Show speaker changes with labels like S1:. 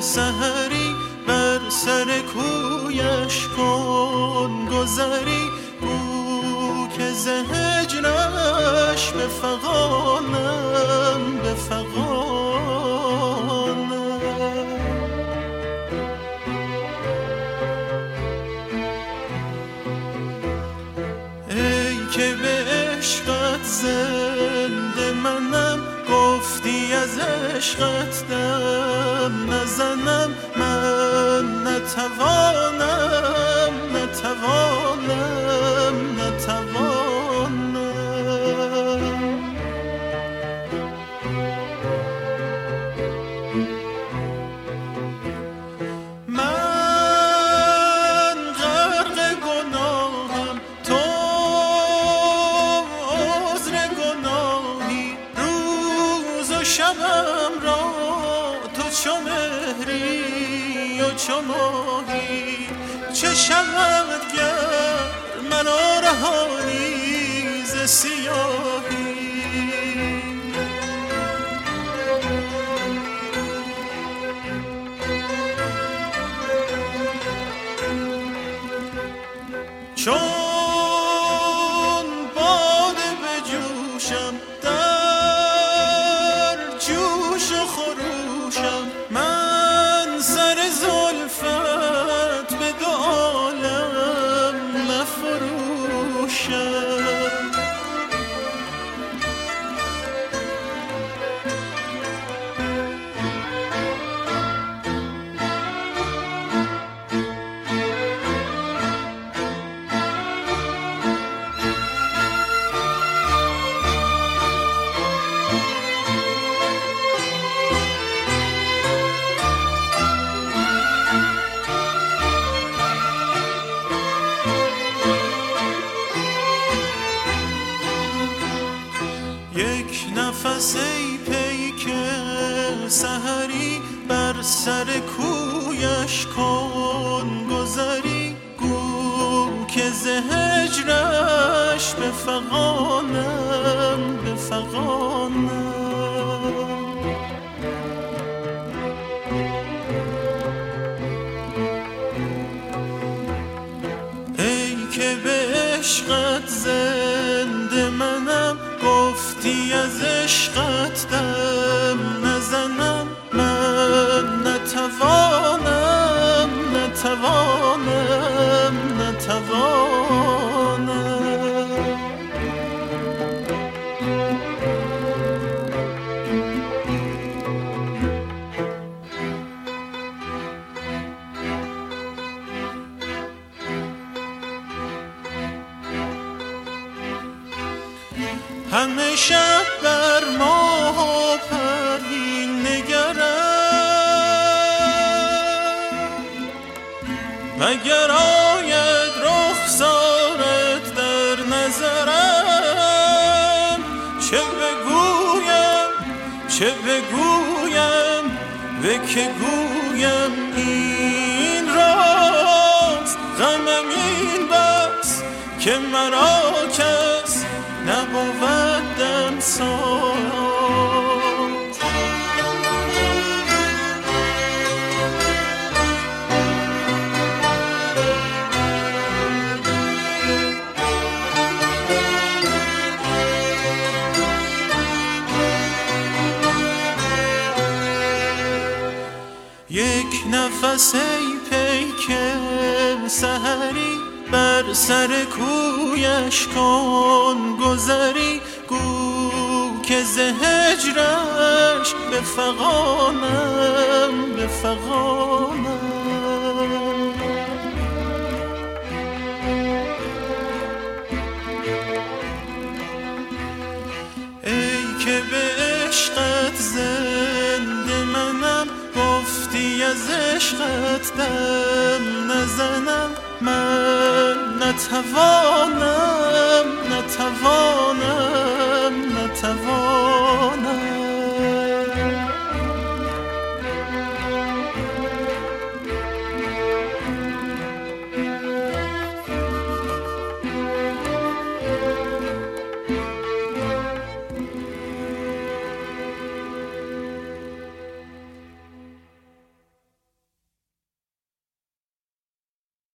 S1: سحری بر سر کویش کن گذری گو که ز هجرش بفغانم ای که به عشقت زنده منم گفتی از عشقت دم نزنم من نتوانم من غرق گناهم تو عذر گناهی روز و شبم را تو چو مهری و چو ماهی چه شود گر منو رهانی ز سیاهی چون باده به جوشم در جوش و خروشم من سر زلفت به دو عالم مفروشم یک نفس ای پیک سحری بر سر کویش کن گذری گو که ز هجرش بفغانم ای که به عشقت زنده منم گفتی از عشقت دم نزنم من نتوانم همه شب بر ماه و پروین نگرم مگر آید رخسارت در نظرم چه بگویم به که گویم این راست غمم این بس که مرا کس نبود دمساز یک نفس ای پیک سحری بر سر کویش کن گذری گو که ز هجرش بفغانم ای که به عشقت زنده منم گفتی از عشقت دم نزنم من نتوانم